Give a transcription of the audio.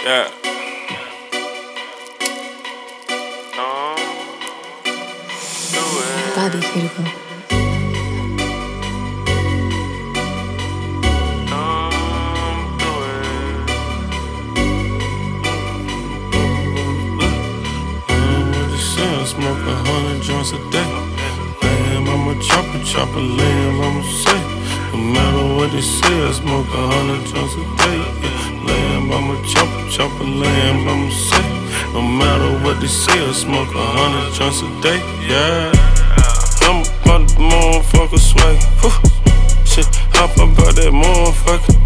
Yeah. Bobby Critical. Smoke 100 joints a day. Lamb, I'm a chopper, lamb, I'ma say. No matter what they say, I smoke 100 joints a day. Yeah. Lamb, I'm a chopper, lamb, I'ma say. No matter what they say, I smoke 100 joints a day. Yeah. I'm about the motherfucker swag. Shit, hop about that motherfucker